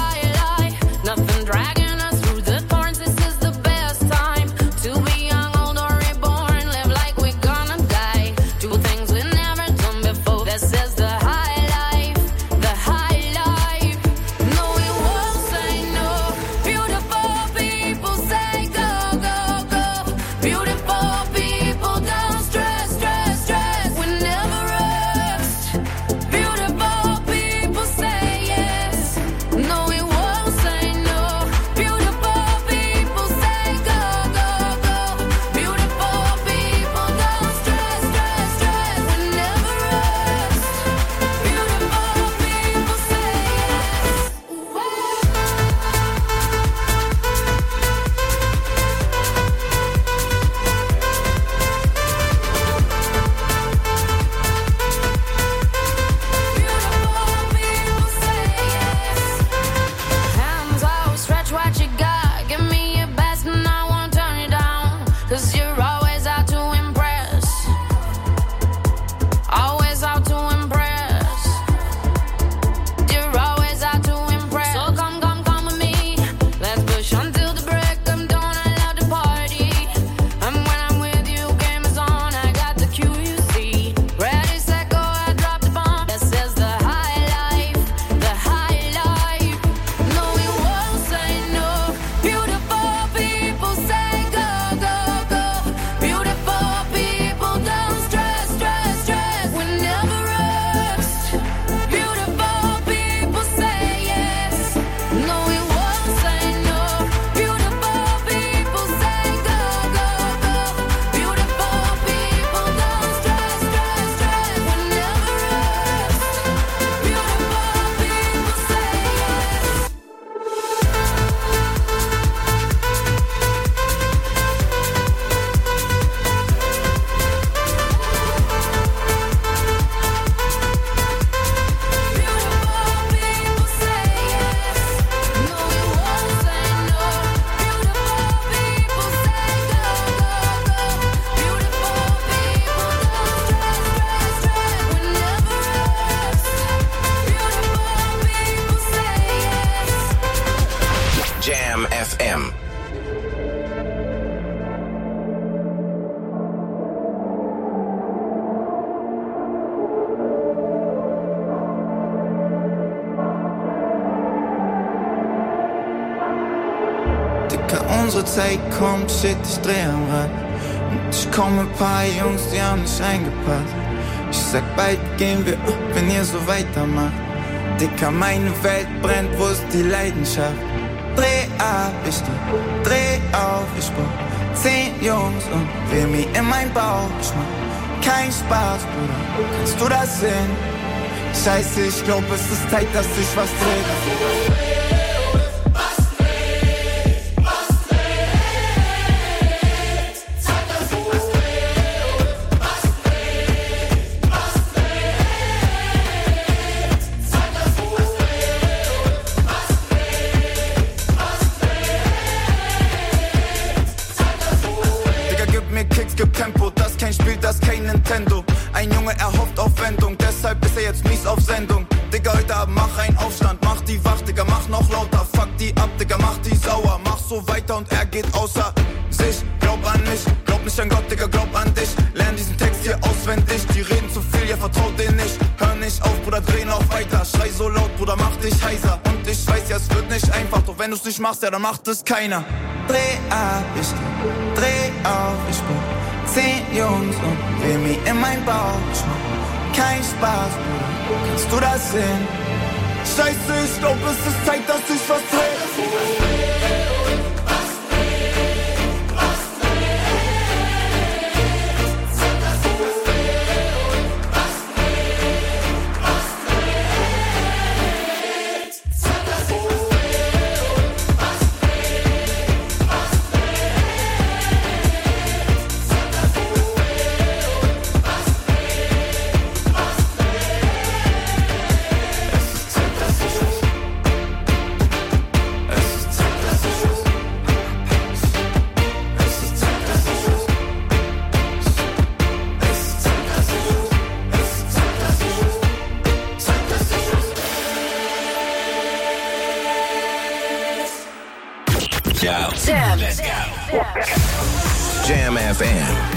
Jam F M. Unsere Zeit kommt, shit, ich dreh am Rad. Und ich komm mit paar Jungs, die haben nicht eingepasst. Ich sag, bald gehen wir, wenn ihr so weitermacht. Dicker, meine Welt brennt, wo ist die Leidenschaft? Dreh ab, ich dreh, dreh auf, ich brauch zehn Jungs und will mir in mein Bauch. Ich mach kein Spaß, Bruder, kannst du das sehen? Scheiße, ich glaub, es ist Zeit, dass sich was dreht. Ein Junge erhofft auf Wendung, deshalb ist er jetzt mies auf Sendung. Digga, heute Abend mach einen Aufstand, mach die wach, Digga, mach noch lauter. Fuck die ab, Digga, mach die sauer. Mach so weiter und er geht außer sich. Glaub an mich, glaub nicht an Gott, Digga, glaub an dich. Lern diesen Text hier auswendig, die reden zu viel, ja vertraut denen nicht. Hör nicht auf, Bruder, dreh noch weiter. Schrei so laut, Bruder, mach dich heiser. Und ich weiß ja, es wird nicht einfach, doch wenn du's nicht machst, ja, dann macht es keiner. Dreh ab, ich dreh auf, ich brauch zehn Jungs und will mir in mein Bauch. Ich mach kein Spaß, Bruder, kannst du das sehen? Scheiße, ich glaub, es ist Zeit, dass ich was dreh. Jam. Let's go. Jam F M.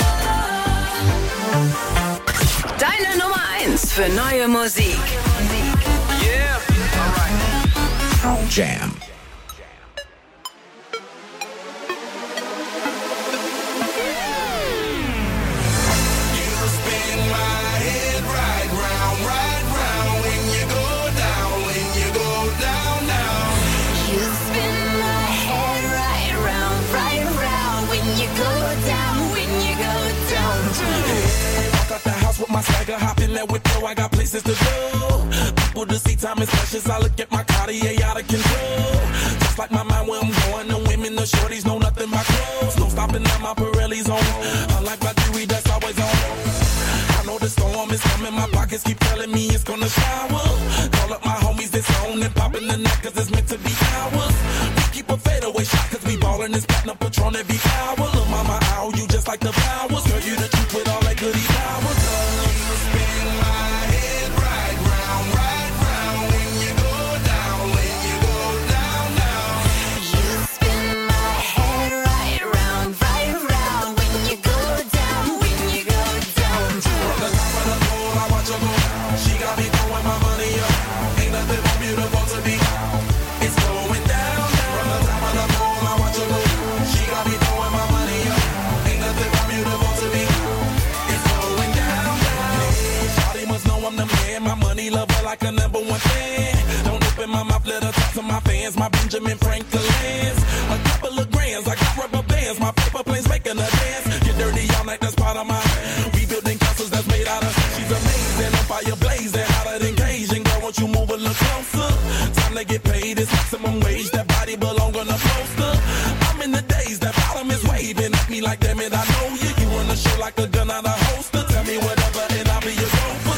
Für neue Musik. Jam. My swagger, hop in that whip, yo, I got places to go. People to see, time is precious. I look at my Cartier out of control. Just like my mind where I'm going, the women, the shorties know nothing but clothes. No stopping at my Pirelli's on. Unlike my jewelry, that's always on. I know the storm is coming, my pockets keep telling me it's gonna shower. Call up my homies, it's on and popping the neck, cause it's meant to be ours. We keep a fadeaway shot, cause we ballin' this platinum Patron every hour. Look, mama, ow, you just like the flowers. Girl, you the truth with all that goody powers. Like a number one fan. Don't open my mouth, let her talk to my fans. My Benjamin Franklin's. A couple of grands, I got rubber bands. My paper planes making a dance. Get dirty all night, that's part of my. We building castles that's made out of. She's amazing, on fire blazing, hotter than Cajun. Girl, won't you move a little closer? Time to get paid, it's maximum wage. That body belong on a poster. I'm in the days, that bottom is waving at me like, damn it, I know you. You run the show like a gun out of holster. Tell me whatever, and I'll be your gopher.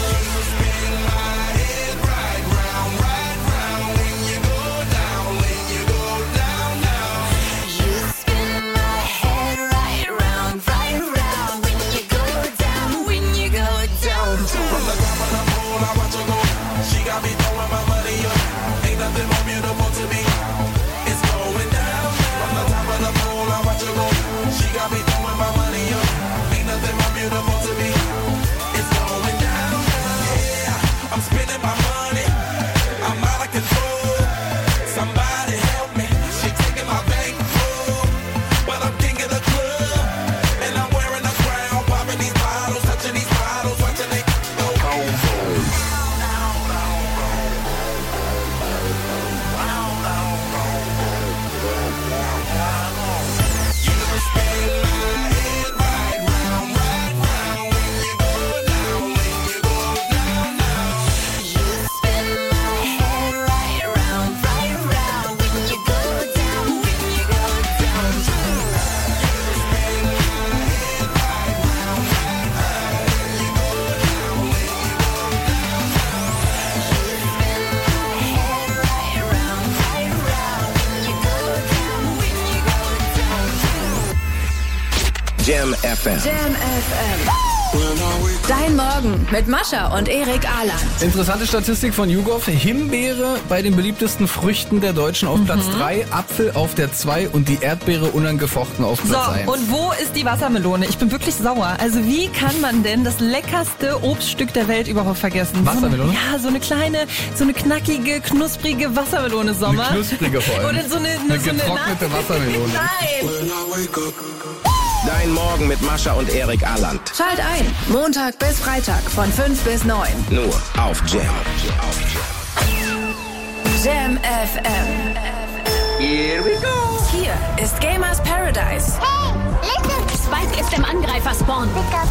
Jam F M. Jam F M. Dein Morgen mit Mascha und Erik Ahland. Interessante Statistik von YouGov. Himbeere bei den beliebtesten Früchten der Deutschen auf Platz drei, Apfel auf der zwei und die Erdbeere unangefochten auf Platz eins. So, und wo ist die Wassermelone? Ich bin wirklich sauer. Also wie kann man denn das leckerste Obststück der Welt überhaupt vergessen? Wassermelone? So eine, ja, so eine kleine, so eine knackige, knusprige Wassermelone, Sommer. Eine knusprige vor allem. Oder so eine, eine so getrocknete eine Wassermelone. Nein! Dein Morgen mit Mascha und Erik Ahland. Schalt ein. Montag bis Freitag von fünf bis neun. Nur auf Jam. Jam F M. Here we go. Hier ist Gamers Paradise. Hey, listen. Spike ist im Angreifer-Spawn.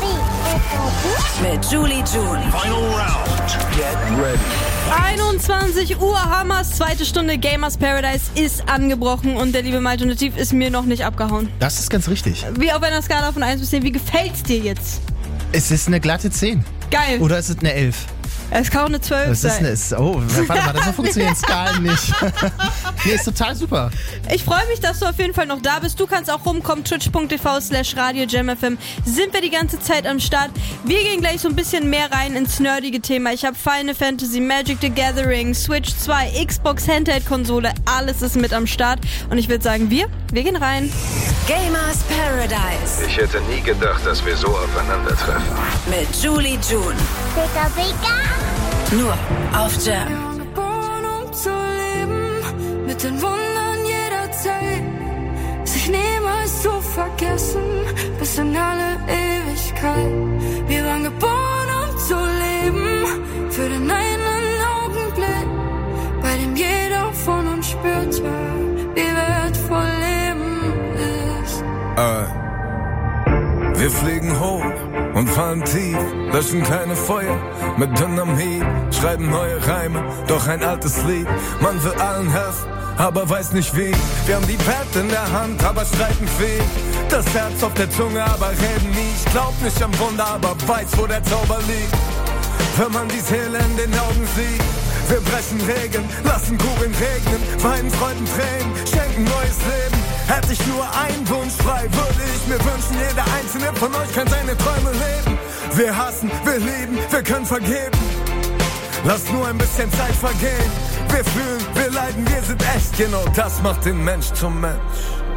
Mit Julie June. Final round. Get ready. einundzwanzig Uhr, Hammers zweite Stunde Gamers Paradise ist angebrochen und der liebe Malte Nativ ist mir noch nicht abgehauen. Das ist ganz richtig. Wie auf einer Skala von eins bis zehn, wie gefällt's dir jetzt? Es ist eine glatte zehn. Geil. Oder ist es eine elf? Es kann auch eine zwölf das sein. Ist eine, oh, warte mal, so funktionieren Skalen nicht. Nee, ist total super. Ich freue mich, dass du auf jeden Fall noch da bist. Du kannst auch rumkommen, twitch.tv slash Radio Jam F M. Sind wir die ganze Zeit am Start. Wir gehen gleich so ein bisschen mehr rein ins nerdige Thema. Ich habe Final Fantasy, Magic the Gathering, Switch zwei, Xbox Handheld-Konsole. Alles ist mit am Start. Und ich würde sagen, wir, wir gehen rein. Gamers Paradise. Ich hätte nie gedacht, dass wir so aufeinandertreffen. Mit Julie June. Pika, pika. Nur auf Jam. Wohnung zu leben, mit den Wundern jeder Zeit, sich niemals zu vergessen, bis in alle Ewigkeit. Wir waren geboren, um zu leben, für den einen Augenblick, bei dem jeder von uns spürte, wie wertvoll Leben ist. Äh, wir fliegen hoch und fallen tief, löschen keine Feuer mit Dynamit, schreiben neue Reime, doch ein altes Lied. Man will allen helfen, aber weiß nicht wie. Wir haben die Welt in der Hand, aber streiten viel. Das Herz auf der Zunge, aber reden nie. Ich glaub nicht am Wunder, aber weiß, wo der Zauber liegt. Wenn man die Seele in den Augen sieht. Wir brechen Regeln, lassen Kugeln regnen, weinen Freuden Tränen, schenken neues Leben. Hätte ich nur einen Wunsch frei, würde ich mir wünschen, jeder einzelne von euch kann seine Träume leben. Wir hassen, wir lieben, wir können vergeben. Lass nur ein bisschen Zeit vergehen. Wir fühlen, wir leiden, wir sind echt. Genau das macht den Mensch zum Mensch.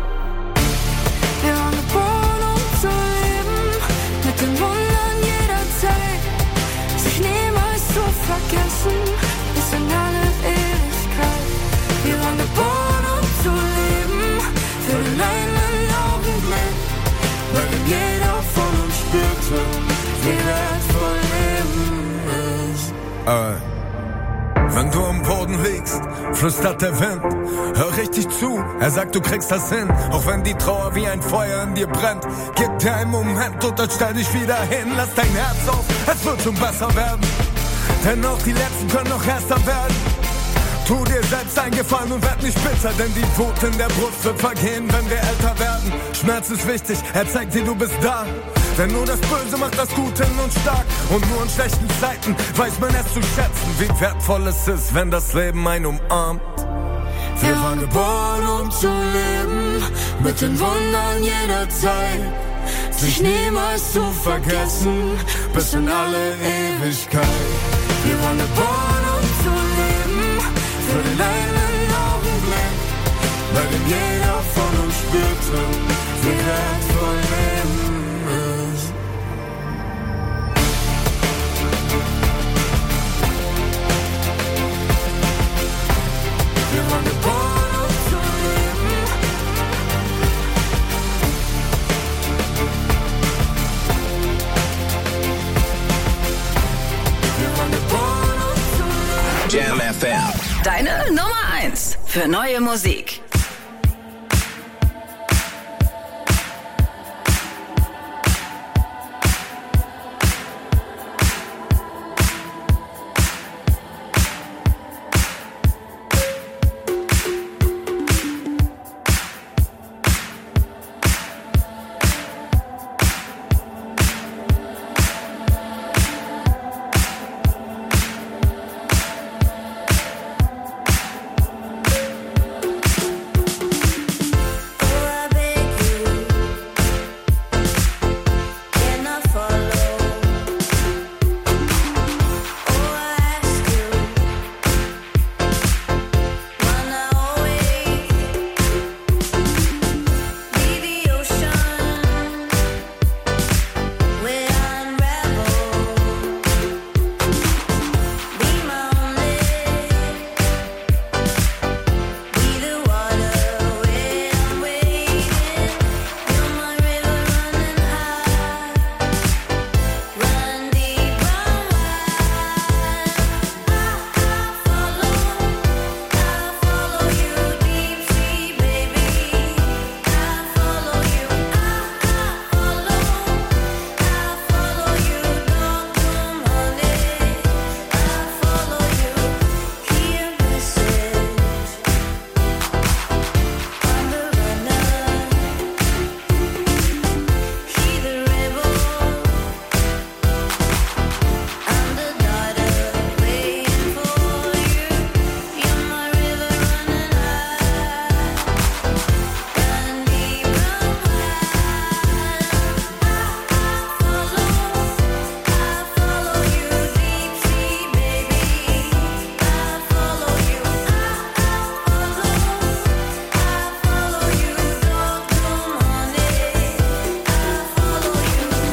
Wir waren geboren, um zu leben, mit den Wundern jeder Zeit, sich niemals zu vergessen, bis in alle Ewigkeit. Wir waren geboren, um zu leben, für den einen Augenblick, weil jeder von uns spürte, wie wertvoll Leben ist. Äh. Wenn du am Boden liegst, flüstert der Wind. Hör richtig zu, er sagt, du kriegst das hin. Auch wenn die Trauer wie ein Feuer in dir brennt. Gib dir einen Moment und dann stell dich wieder hin. Lass dein Herz auf, es wird schon besser werden. Denn auch die Letzten können noch erster werden. Tu dir selbst einen Gefallen und werd nicht bitter, denn die Wut in der Brust wird vergehen, wenn wir älter werden. Schmerz ist wichtig, er zeigt dir, du bist da. Denn nur das Böse macht das Gute in uns stark. Und nur in schlechten Zeiten weiß man es zu schätzen, wie wertvoll es ist, wenn das Leben einen umarmt. Wir waren geboren, um zu leben, mit den Wundern jeder Zeit, sich niemals zu vergessen, bis in alle Ewigkeit. Wir waren geboren, um zu leben, für den einen Augenblick, bei dem jeder von uns spürte, wie wertvoll Leben ist. Wir waren geboren, um zu leben. Wir waren geboren, um zu leben. Jam F M. Deine Nummer eins für neue Musik.